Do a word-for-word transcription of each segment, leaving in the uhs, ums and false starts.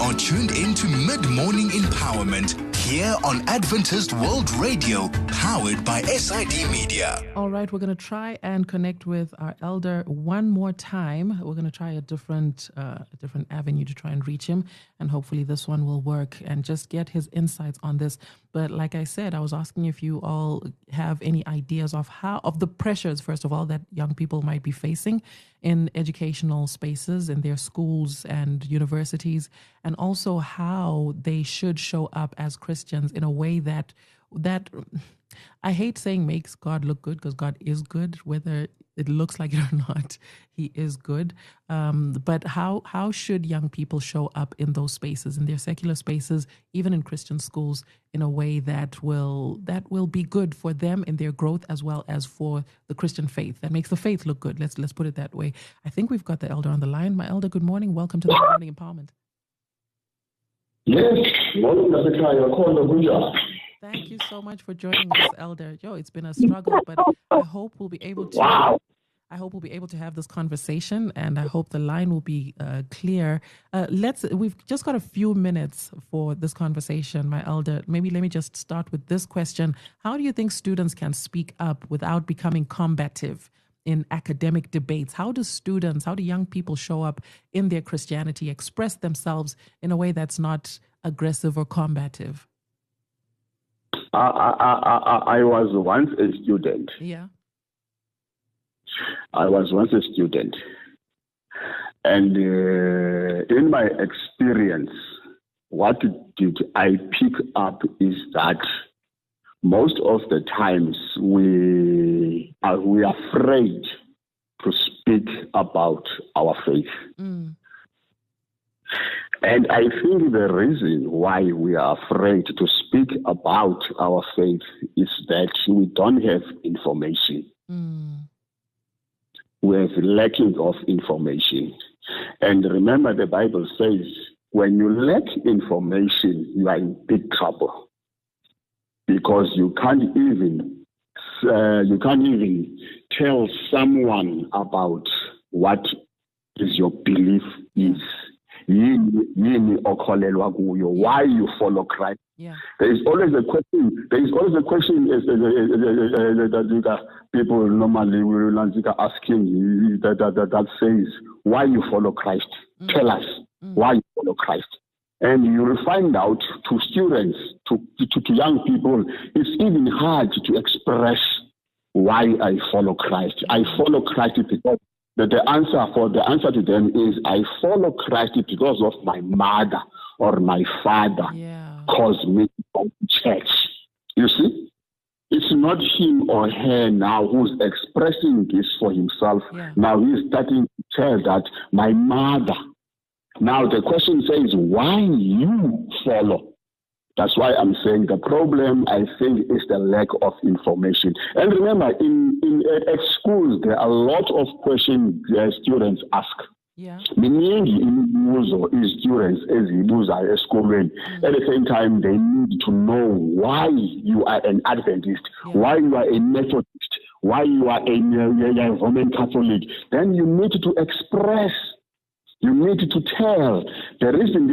are tuned into Mid-Morning Empowerment here on Adventist World Radio, powered by S I D Media. All right, we're going to try and connect with our elder one more time. We're going to try a different, uh, a different avenue to try and reach him, and hopefully this one will work and just get his insights on this. But like I said, I was asking if you all have any ideas of how, of the pressures, first of all, that young people might be facing in educational spaces, in their schools and universities, and also how they should show up as Christians in a way that, that I hate saying makes God look good, because God is good, whether it looks like it or not, he is good. Um, but how how should young people show up in those spaces, in their secular spaces, even in Christian schools, in a way that will that will be good for them in their growth as well as for the Christian faith, that makes the faith look good. Let's let's put it that way. I think we've got the elder on the line. My elder, good morning. Welcome to the Morning Empowerment. Yes, morning, Thank you so much for joining us, Elder. Yo, it's been a struggle, but I hope we'll be able to. Wow. I hope we'll be able to have this conversation, and I hope the line will be uh, clear. Uh, let's. We've just got a few minutes for this conversation, my elder. Maybe let me just start with this question: how do you think students can speak up without becoming combative in academic debates? How do students, how do young people show up in their Christianity, express themselves in a way that's not aggressive or combative? I, I, I, I was once a student. Yeah. I was once a student. And uh, in my experience, what did I pick up is that most of the times we are, we are afraid to speak about our faith. Mm. And I think the reason why we are afraid to speak about our faith is that we don't have information. Mm. We're lacking of information. And remember, the Bible says, when you lack information, you are in big trouble. Because you can't even, uh, you can't even tell someone about what is your belief is. Why you follow Christ? Yeah. There is always a question. There is always a question that people normally will asking that, that, that, that says, why you follow Christ? Mm. Tell us mm. why you follow Christ. And you will find out to students, to, to, to young people, it's even hard to express why I follow Christ. I follow Christ because That the answer for the answer to them is, I follow Christ because of my mother or my father yeah. caused me to go to church. You see, it's not him or her now who's expressing this for himself. Yeah. Now he's starting to tell that my mother. Now the question says, why you follow? That's why I'm saying the problem, I think, is the lack of information. And remember, in, in at schools, there are a lot of questions uh, students ask. Yeah. Meaning, in students as at school, at the same time, they need to know why you are an Adventist, yeah. why you are a Methodist, why you are a, a, a Roman Catholic. Then you need to express. You need to tell. The reason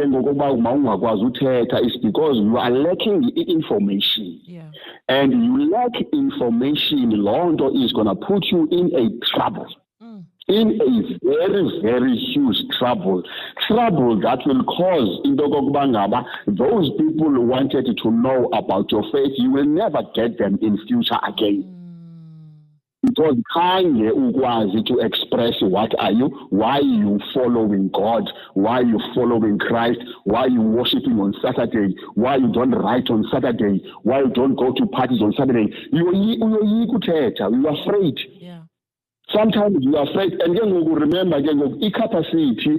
is because you are lacking information. Yeah. And you lack information, Londo is going to put you in a trouble. Mm. In a very, very huge trouble. Trouble that will cause, those people who wanted to know about your faith, you will never get them in future again. Mm. Because kanye ukwazi to express what are you, why you following God, why you following Christ, why you worshiping on Saturday, why you don't write on Saturday, why you don't go to parties on Saturday. You are afraid. Yeah. Sometimes you are afraid, and then we will remember again the capacity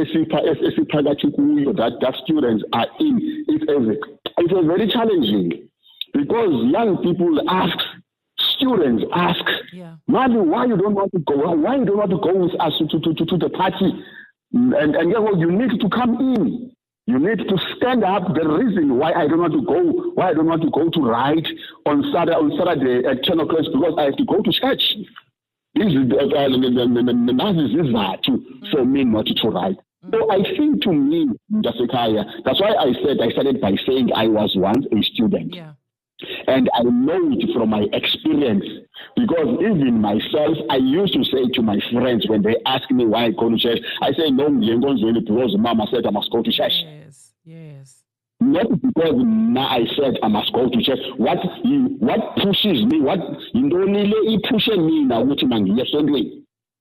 that that students are in. It is it is very challenging because young people ask. Students ask, yeah. Madu, why you don't want to go? Why you don't want to go with us to, to, to, to the party? And and yeah, well, you need to come in. You need to stand up. The reason why I don't want to go, why I don't want to go to ride on Saturday on Saturday at ten o'clock is because I have to go to church. This is the for me not to ride. Mm. So I think to me, Jasekaya, that's why I said I started by saying I was once a student. Yeah. And I know it from my experience, because even myself, I used to say to my friends when they ask me why I go to church, I say, no, because Mama said I must go to church. Yes, yes. Not because I said I must go to church. What what pushes me, what it pushes me now, which man, yes, only.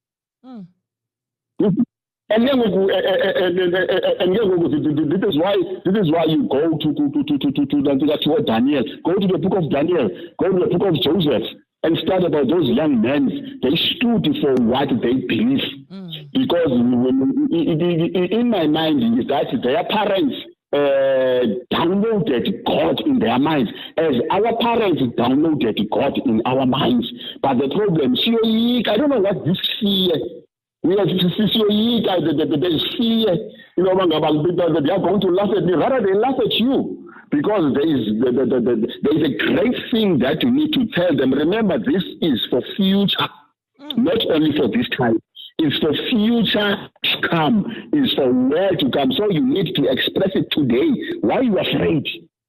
And then, and then this is why this is why you go to to to to to to, to, to, to Daniel, go to the book of Daniel, go to the book of Joseph, and start about those young men. They stood for what they believe, mm. because in my mind is that their parents uh, downloaded God in their minds, as our parents downloaded God in our minds. But the problem, I don't know what this fear. We are to see you, they fear, you know, they are going to laugh at me. Rather, they laugh at you, because there is the, the, the, the, there is a great thing that you need to tell them. Remember, this is for future, mm. not only for this time. It's for future to come. It's for where to come. So you need to express it today. Why are you afraid?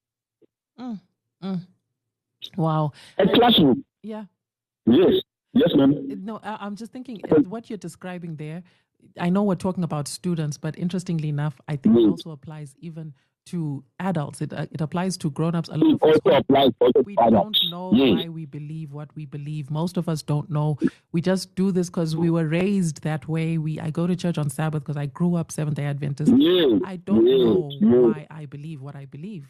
Mm. Mm. Wow. A classroom. Yeah. Yes. Yes, ma'am. No, I'm just thinking what you're describing there. I know we're talking about students, but interestingly enough, I think mm. it also applies even to adults. It uh, it applies to grown-ups. A lot of us, also applies also we to don't know yes. why we believe what we believe. Most of us don't know. We just do this because we were raised that way. We I go to church on Sabbath because I grew up Seventh-day Adventist. Yes. I don't yes. know yes. why I believe what I believe.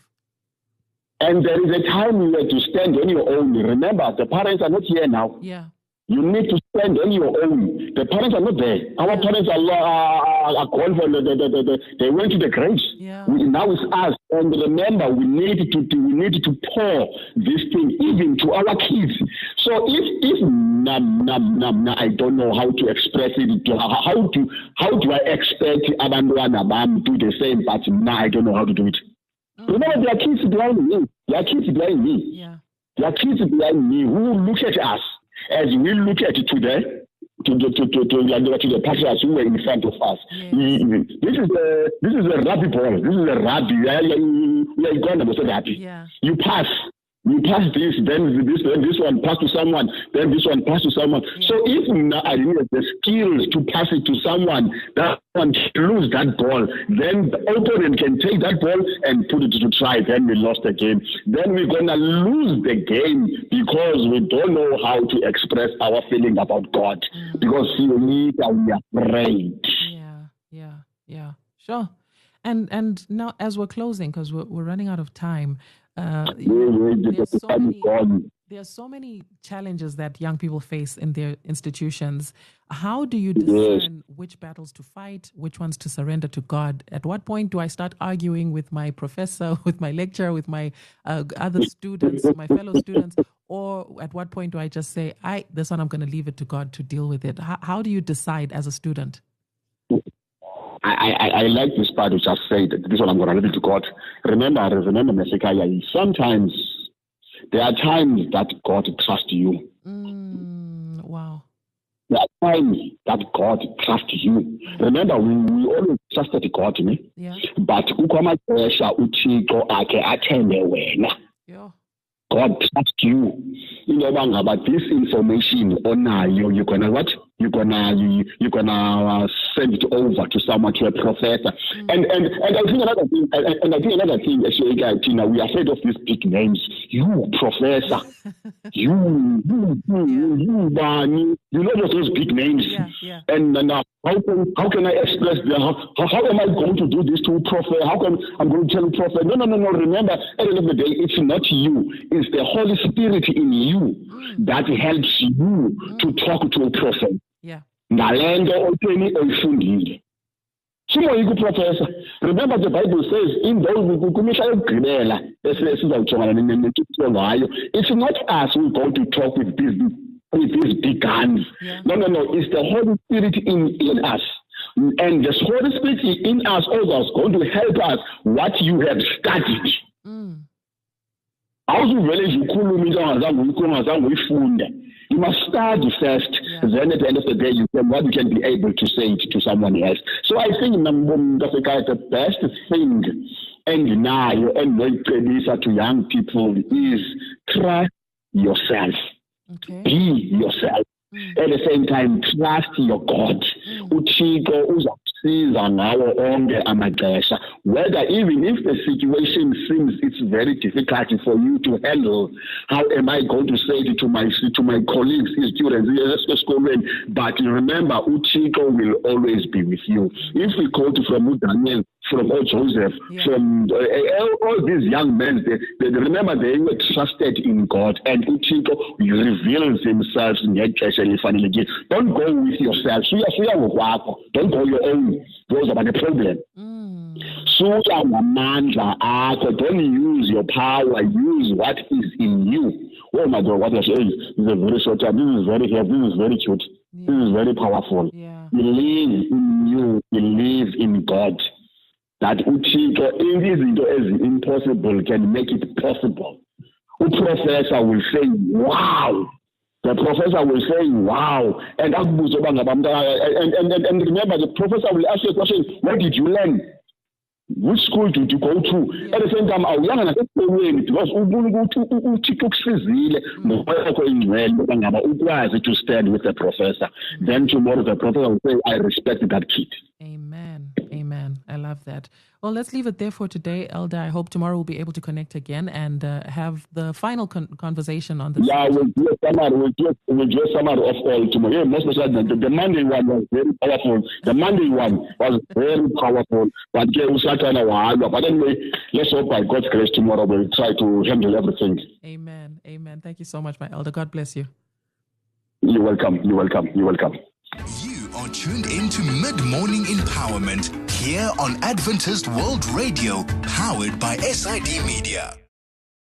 And there is a time you have to stand on your own. Remember, the parents are not here now. Yeah. You need to stand on your own. The parents are not there. Our yeah. parents are, are, are gone for the, the, the, the, they went to the graves. Yeah. We, now it's us. And remember, we need to, to we need to pour this thing even to our kids. So if if nam nam nam na, I don't know how to express it. How to how do I expect abantwana bam do the same? But now I don't know how to do it. Mm. Remember, there are kids behind me. There are kids behind me. Yeah. There are kids behind me who look at us. As we look at it today, to the to to to, to the pastors who were in front of us, yes. this is a this is a rugby ball. This is a rugby. We are going to happy. Yeah. You pass. You pass this, then this, then this one pass to someone, then this one pass to someone. Yeah. So if I have the skills to pass it to someone, that one lose that ball, then the opponent can take that ball and put it to try. Then we lost the game. Then we're gonna lose the game because we don't know how to express our feeling about God. Mm-hmm. Because we are afraid. Yeah, yeah, yeah. Sure. And and now as we're closing, because we're we're running out of time. Uh, there's so many, there are so many challenges that young people face in their institutions. How do you discern which battles to fight, which ones to surrender to God? At what point do I start arguing with my professor, with my lecturer, with my uh, other students, my fellow students? Or at what point do I just say, I this one I'm going to leave it to God to deal with it? How, how do you decide as a student? I, I, I like this part which I said, this one I'm going to leave it to God. Remember, remember, Mesekaya, sometimes there are times that God trusts you. Mm, wow. There are times that God trusts you. Remember, we, we always trusted God, me. Yeah. But yeah. God trusts you. You know, about this information on you, you're gonna what? You're gonna you, you're gonna uh, send it over to someone, to a professor. Mm. And and and I think another thing, and, and I think another thing, actually, Tina, we are afraid of these big names. You professor, you you you you, you, you know those big names. Yeah, yeah. And now, uh, how can how can I express that? How, how how am I going to do this to prophet? How can I'm going to tell prophet? No, no, no, no. Remember, at the end of the day, it's not you. It's the Holy Spirit in you mm. that helps you mm. to talk to a prophet. Yeah. Nalendo openi oyifundile. Simoyiku professor. Remember the Bible says in those kumisha yokugqibela esizawujongana nentulo ngayo. It's not us who go to talk with these with these big guns. Yeah. No, no, no. It's the Holy Spirit in, in us. And the Holy Spirit in us also is going to help us what you have studied. Mm. Awuzuvele nje ukhuluma into ongazange uyikhuluma ongazange uyifunda. You must study first. Yeah. Then at the end of the day, you can what you can be able to say it to someone else. So I think the best thing and now and to young people is trust yourself. Okay. Be yourself. Mm. At the same time, trust your God. Mm. Whether even if the situation seems it's very difficult for you to handle, how am I going to say it to my to my colleagues, students, but remember, Uchiko will always be with you. If we go to from Daniel, from Joseph, yeah. from uh, all, all these young men, they, they remember they were trusted in God, and Uchiko reveals himself in that case. Don't go with yourself. Don't go your own. Those are the problem. Mm. So don't use your power. Use what is in you. Oh my God, what I say is a very short time. This is very heavy. This is very cute. Yeah. This is very powerful. Yeah. Believe in you. Believe in God. That Uchiko, anything is impossible can make it possible. The professor will say, wow. The professor will say, wow. And, and, and, and, and remember, the professor will ask you a question, where did you learn? Which school did you go to? Yeah. At the same time, I was because to stand with the professor. Then tomorrow the professor will say, I respect that kid. Amen. Amen. I love that. Well, let's leave it there for today, Elder. I hope tomorrow we'll be able to connect again and uh, have the final con- conversation on this. Yeah, we'll do a summary, we'll do, we'll do a summary of all tomorrow. Yeah, most especially the, the Monday one was very powerful. The Monday one was very powerful. But but anyway, let's hope by God's grace tomorrow we'll try to handle everything. Amen. Amen. Thank you so much, my Elder. God bless you. You're welcome. You're welcome. You're welcome. You are tuned into Mid-Morning Empowerment here on Adventist World Radio, powered by S I D Media.